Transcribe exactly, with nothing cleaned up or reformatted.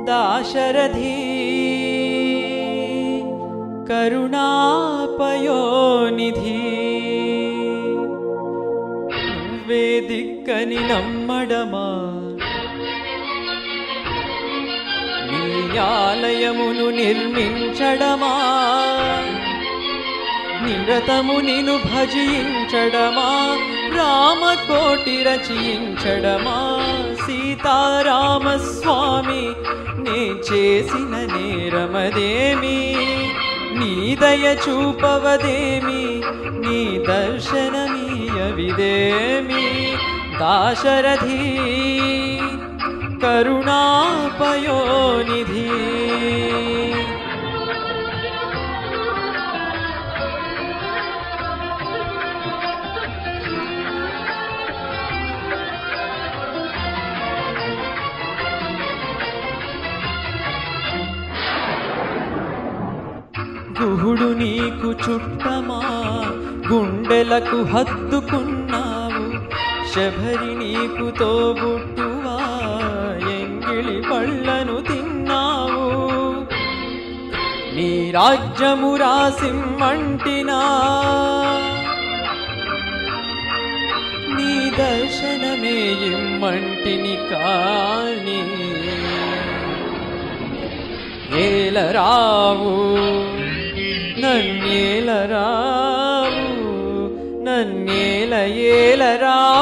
దాశరథి కరుణాపయోనిధి నువ్వే దిక్కని నమ్మడమా నీ ఆలయమును నిర్మించడమా నిరతము నిను భజించడమా రామకోటి రచించడమా సీతారామస్వామి నే చేసిన నేరమదేమి నీ దయ చూపవదేమి నీ దర్శనమీయవిదేమి దాశరథి కరుణాపయోనిధి గుహుడు నీకు చుట్టమా గుండెలకు హత్తుకున్నావు శబరి నీకు తోబుట్టువా ఎంగిలి పళ్ళను తిన్నావు నీ రాజ్యము రాసిమ్మంటినా నీ దర్శనమే ఇమ్మంటిని కాని ఏలరావు నన్నేలరావు నన్నేల ఏలరావు